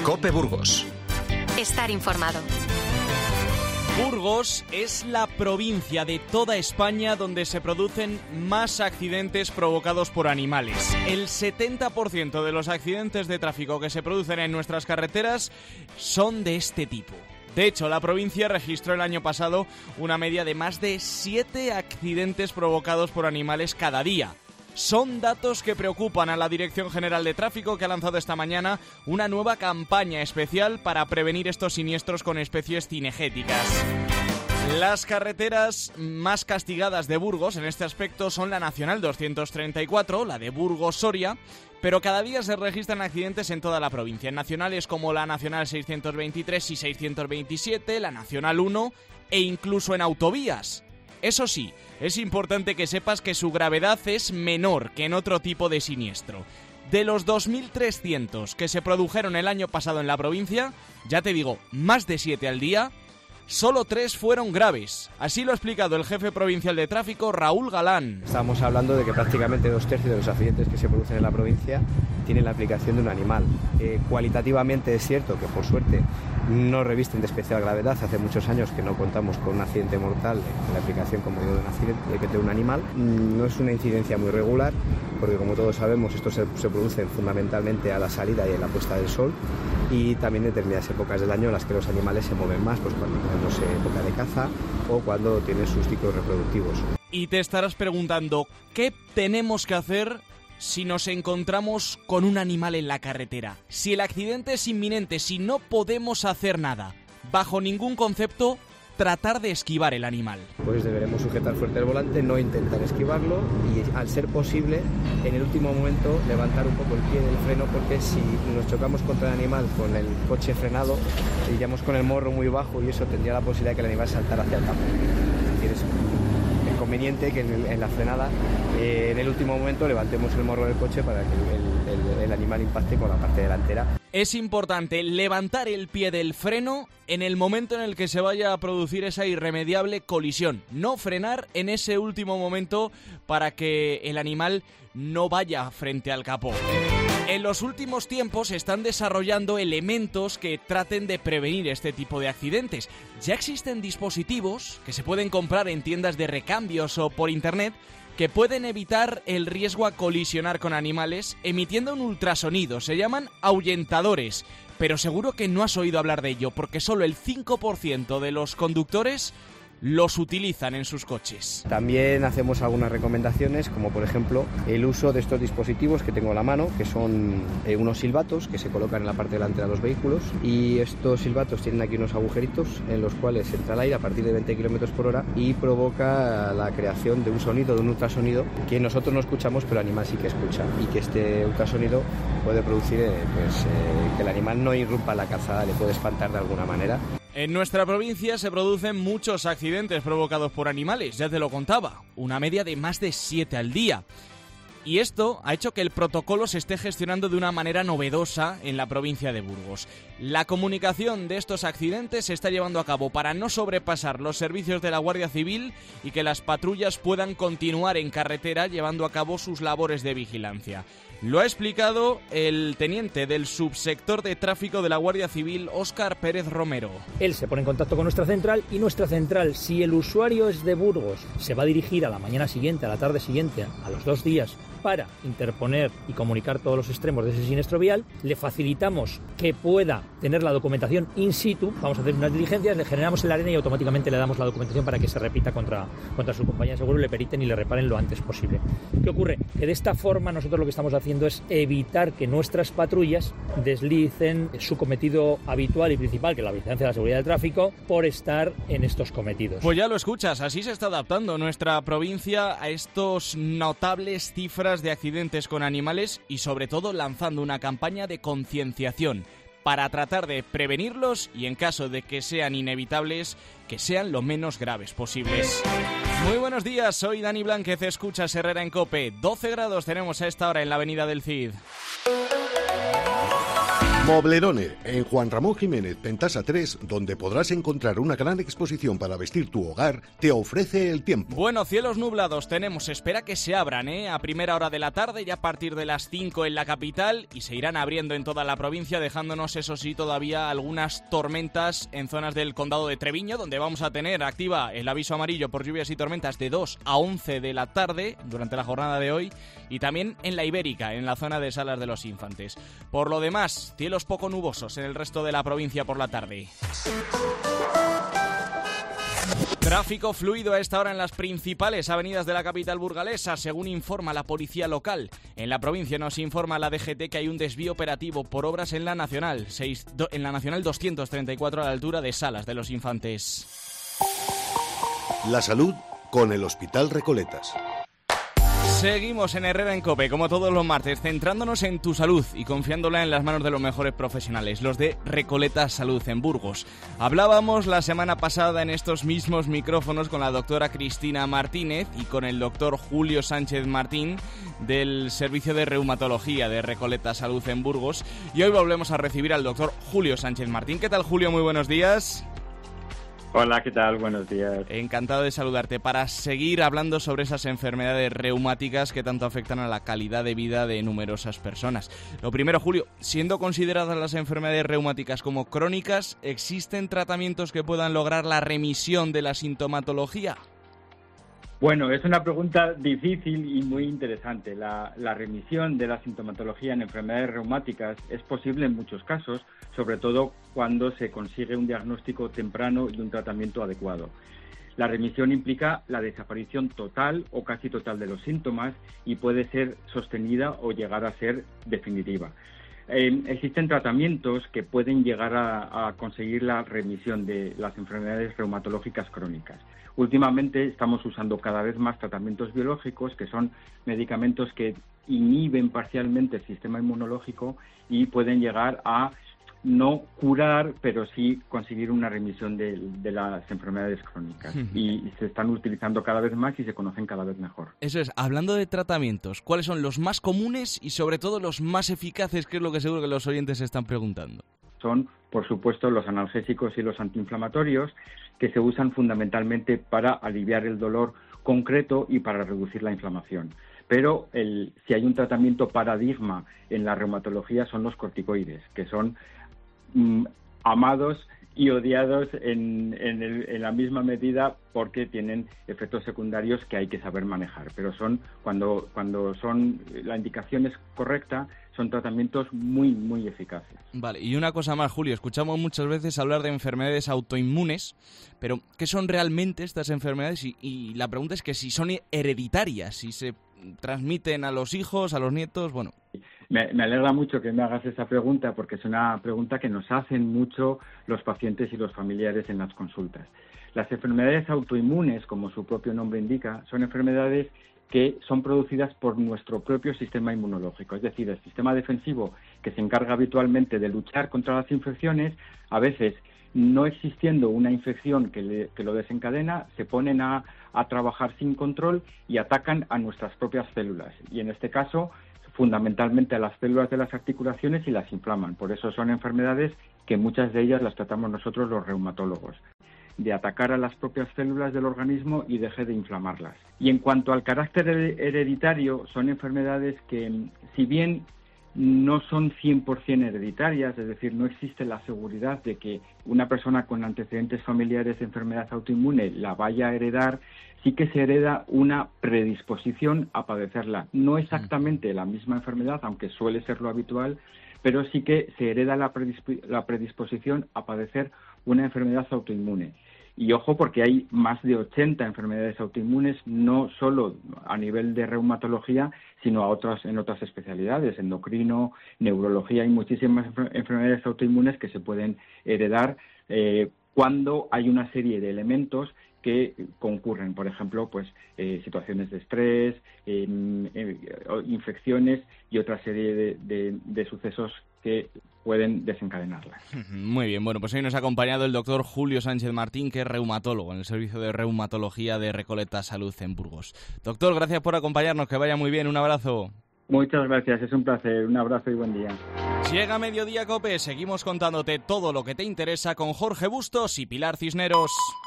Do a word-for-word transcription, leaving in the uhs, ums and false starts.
COPE Burgos. Estar informado. Burgos es la provincia de toda España donde se producen más accidentes provocados por animales. El setenta por ciento de los accidentes de tráfico que se producen en nuestras carreteras son de este tipo. De hecho, la provincia registró el año pasado una media de más de siete accidentes provocados por animales cada día. Son datos que preocupan a la Dirección General de Tráfico, que ha lanzado esta mañana una nueva campaña especial para prevenir estos siniestros con especies cinegéticas. Las carreteras más castigadas de Burgos en este aspecto son la Nacional doscientos treinta y cuatro, la de Burgos-Soria, pero cada día se registran accidentes en toda la provincia, en nacionales como la Nacional seiscientos veintitrés y seiscientos veintisiete, la Nacional uno e incluso en autovías. Eso sí, es importante que sepas que su gravedad es menor que en otro tipo de siniestro. De los dos mil trescientos que se produjeron el año pasado en la provincia, ya te digo, más de siete al día, solo tres fueron graves. Así lo ha explicado el jefe provincial de tráfico, Raúl Galán. Estamos hablando de que prácticamente dos tercios de los accidentes que se producen en la provincia tienen la aplicación de un animal. Eh, cualitativamente es cierto que, por suerte, no revisten de especial gravedad. Hace muchos años que no contamos con un accidente mortal en la aplicación, como digo, de un, accidente, de un animal. No es una incidencia muy regular, porque como todos sabemos, estos se, se producen fundamentalmente a la salida y en la puesta del sol, y también en determinadas épocas del año en las que los animales se mueven más, pues cuando tenemos época de caza o cuando tienen sus ciclos reproductivos. Y te estarás preguntando, ¿qué tenemos que hacer si nos encontramos con un animal en la carretera? Si el accidente es inminente, si no podemos hacer nada, bajo ningún concepto, tratar de esquivar el animal. Pues deberemos sujetar fuerte el volante, no intentar esquivarlo y, al ser posible, en el último momento levantar un poco el pie del freno, porque si nos chocamos contra el animal con el coche frenado, iríamos con el morro muy bajo y eso tendría la posibilidad de que el animal saltara hacia el campo. Es decir, es conveniente que en, el, en la frenada, eh, en el último momento, levantemos el morro del coche para que el, el, el animal impacte con la parte delantera. Es importante levantar el pie del freno en el momento en el que se vaya a producir esa irremediable colisión. No frenar en ese último momento para que el animal no vaya frente al capó. En los últimos tiempos se están desarrollando elementos que traten de prevenir este tipo de accidentes. Ya existen dispositivos que se pueden comprar en tiendas de recambios o por internet que pueden evitar el riesgo a colisionar con animales emitiendo un ultrasonido. Se llaman ahuyentadores, pero seguro que no has oído hablar de ello porque solo el cinco por ciento de los conductores los utilizan en sus coches. También hacemos algunas recomendaciones, como por ejemplo el uso de estos dispositivos que tengo a la mano, que son eh, unos silbatos que se colocan en la parte delantera de los vehículos, y estos silbatos tienen aquí unos agujeritos en los cuales entra el aire a partir de veinte kilómetros por hora y provoca la creación de un sonido, de un ultrasonido que nosotros no escuchamos, pero el animal sí que escucha, y que este ultrasonido puede producir eh, pues, eh, que el animal no irrumpa la calzada, le puede espantar de alguna manera. En nuestra provincia se producen muchos accidentes provocados por animales, ya te lo contaba, una media de más de siete al día. Y esto ha hecho que el protocolo se esté gestionando de una manera novedosa en la provincia de Burgos. La comunicación de estos accidentes se está llevando a cabo para no sobrepasar los servicios de la Guardia Civil y que las patrullas puedan continuar en carretera llevando a cabo sus labores de vigilancia. Lo ha explicado el teniente del subsector de tráfico de la Guardia Civil, Óscar Pérez Romero. Él se pone en contacto con nuestra central y nuestra central, si el usuario es de Burgos, se va a dirigir a la mañana siguiente, a la tarde siguiente, a los dos días, para interponer y comunicar todos los extremos de ese siniestro vial. Le facilitamos que pueda tener la documentación in situ, vamos a hacer unas diligencias, le generamos el arena y automáticamente le damos la documentación para que se repita contra, contra su compañía de seguro y le periten y le reparen lo antes posible. ¿Qué ocurre? Que de esta forma nosotros lo que estamos haciendo es evitar que nuestras patrullas deslicen su cometido habitual y principal, que es la vigilancia de la seguridad del tráfico, por estar en estos cometidos. Pues ya lo escuchas, así se está adaptando nuestra provincia a estos notables cifras de accidentes con animales y sobre todo lanzando una campaña de concienciación para tratar de prevenirlos y en caso de que sean inevitables, que sean lo menos graves posibles. Muy buenos días, soy Dani Blánquez, escuchas Herrera en COPE. doce grados tenemos a esta hora en la avenida del Cid. Moblerone, en Juan Ramón Jiménez, Pentasa tres, donde podrás encontrar una gran exposición para vestir tu hogar, te ofrece el tiempo. Bueno, cielos nublados tenemos, espera que se abran, ¿eh? A primera hora de la tarde y a partir de las cinco en la capital, y se irán abriendo en toda la provincia, dejándonos, eso sí, todavía algunas tormentas en zonas del condado de Treviño, donde vamos a tener activa el aviso amarillo por lluvias y tormentas de dos a once de la tarde durante la jornada de hoy, y también en la Ibérica, en la zona de Salas de los Infantes. Por lo demás, cielos los poco nubosos en el resto de la provincia por la tarde. Tráfico fluido a esta hora en las principales avenidas de la capital burgalesa, según informa la policía local. En la provincia nos informa la D G T que hay un desvío operativo por obras en la Nacional, seis, do, en la Nacional doscientos treinta y cuatro a la altura de Salas de los Infantes. La salud con el Hospital Recoletas. Seguimos en Herrera en COPE, como todos los martes, centrándonos en tu salud y confiándola en las manos de los mejores profesionales, los de Recoletas Salud en Burgos. Hablábamos la semana pasada en estos mismos micrófonos con la doctora Cristina Martínez y con el doctor Julio Sánchez Martín del Servicio de Reumatología de Recoletas Salud en Burgos, y hoy volvemos a recibir al doctor Julio Sánchez Martín. ¿Qué tal, Julio? Muy buenos días. Hola, ¿qué tal? Buenos días. Encantado de saludarte para seguir hablando sobre esas enfermedades reumáticas que tanto afectan a la calidad de vida de numerosas personas. Lo primero, Julio, siendo consideradas las enfermedades reumáticas como crónicas, ¿existen tratamientos que puedan lograr la remisión de la sintomatología? Bueno, es una pregunta difícil y muy interesante. La, la remisión de la sintomatología en enfermedades reumáticas es posible en muchos casos, sobre todo cuando se consigue un diagnóstico temprano y un tratamiento adecuado. La remisión implica la desaparición total o casi total de los síntomas y puede ser sostenida o llegar a ser definitiva. Eh, existen tratamientos que pueden llegar a, a conseguir la remisión de las enfermedades reumatológicas crónicas. Últimamente estamos usando cada vez más tratamientos biológicos, que son medicamentos que inhiben parcialmente el sistema inmunológico y pueden llegar a no curar, pero sí conseguir una remisión de, de las enfermedades crónicas. Uh-huh. Y se están utilizando cada vez más y se conocen cada vez mejor. Eso es, hablando de tratamientos, ¿cuáles son los más comunes y sobre todo los más eficaces? Que es lo que seguro que los oyentes se están preguntando. Son, por supuesto, los analgésicos y los antiinflamatorios, que se usan fundamentalmente para aliviar el dolor concreto y para reducir la inflamación. Pero el, si hay un tratamiento paradigma en la reumatología son los corticoides, que son mm, amados y odiados en, en, el, en la misma medida porque tienen efectos secundarios que hay que saber manejar. Pero son cuando, cuando son la indicación es correcta, son tratamientos muy, muy eficaces. Vale, y una cosa más, Julio, escuchamos muchas veces hablar de enfermedades autoinmunes, pero ¿qué son realmente estas enfermedades? Y, y la pregunta es que si son hereditarias, si se transmiten a los hijos, a los nietos, bueno... Me, me alegra mucho que me hagas esa pregunta porque es una pregunta que nos hacen mucho los pacientes y los familiares en las consultas. Las enfermedades autoinmunes, como su propio nombre indica, son enfermedades que son producidas por nuestro propio sistema inmunológico, es decir, el sistema defensivo que se encarga habitualmente de luchar contra las infecciones, a veces no existiendo una infección que, le, que lo desencadena, se ponen a, a trabajar sin control y atacan a nuestras propias células. Y en este caso, fundamentalmente a las células de las articulaciones y las inflaman. Por eso son enfermedades que muchas de ellas las tratamos nosotros los reumatólogos, de atacar a las propias células del organismo y deje de inflamarlas. Y en cuanto al carácter hereditario, son enfermedades que, si bien no son cien por ciento hereditarias, es decir, no existe la seguridad de que una persona con antecedentes familiares de enfermedad autoinmune la vaya a heredar, sí que se hereda una predisposición a padecerla. No exactamente la misma enfermedad, aunque suele ser lo habitual, pero sí que se hereda la, predisp- la predisposición a padecer una enfermedad autoinmune. Y ojo, porque hay más de ochenta enfermedades autoinmunes, no solo a nivel de reumatología, sino a otras, en otras especialidades, endocrino, neurología. Hay muchísimas enfermedades autoinmunes que se pueden heredar eh, cuando hay una serie de elementos que concurren, por ejemplo, pues eh, situaciones de estrés, eh, eh, infecciones y otra serie de, de, de sucesos que pueden desencadenarlas. Muy bien, bueno, pues hoy nos ha acompañado el doctor Julio Sánchez Martín, que es reumatólogo en el Servicio de Reumatología de Recoletas Salud en Burgos. Doctor, gracias por acompañarnos, que vaya muy bien, un abrazo. Muchas gracias, es un placer, un abrazo y buen día. Llega Mediodía Cope, seguimos contándote todo lo que te interesa con Jorge Bustos y Pilar Cisneros.